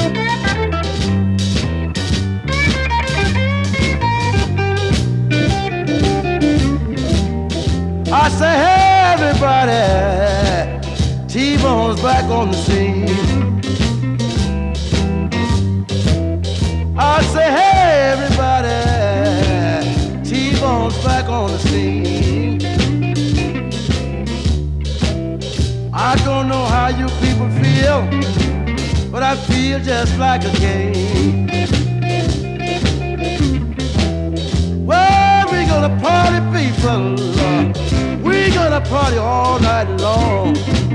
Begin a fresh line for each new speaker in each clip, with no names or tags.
I say, hey, everybody, T-Bone's back on the scene. I say, hey, everybody, T-Bone's back on the scene. I don't know how you people feel, but I feel just like a game. Well, we gonna party, people. We gonna party all night long.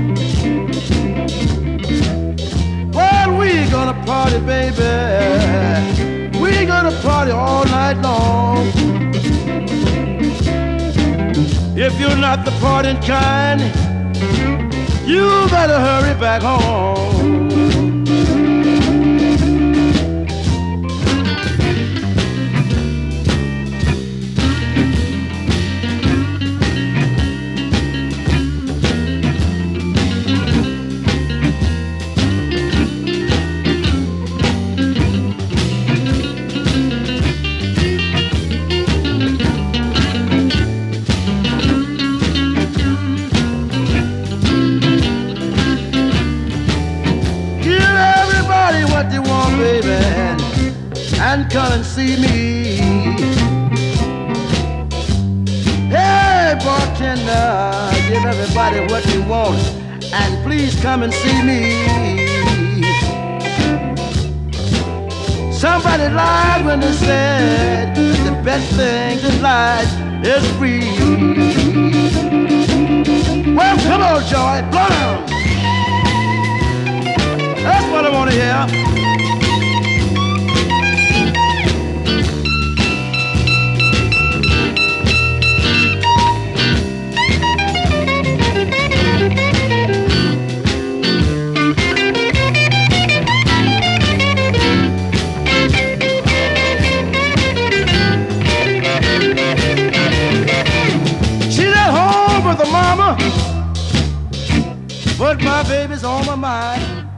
Well, we gonna party, baby. We gonna party all night long. If you're not the partying kind, you better hurry back home. What you want, baby, and come and see me. Hey, bartender, give everybody what you want, and please come and see me. Somebody lied when they said that the best thing in life is free. Well, come on, Joy, blow down. That's what I want to hear. She's at home with her mama, but my baby's on my mind.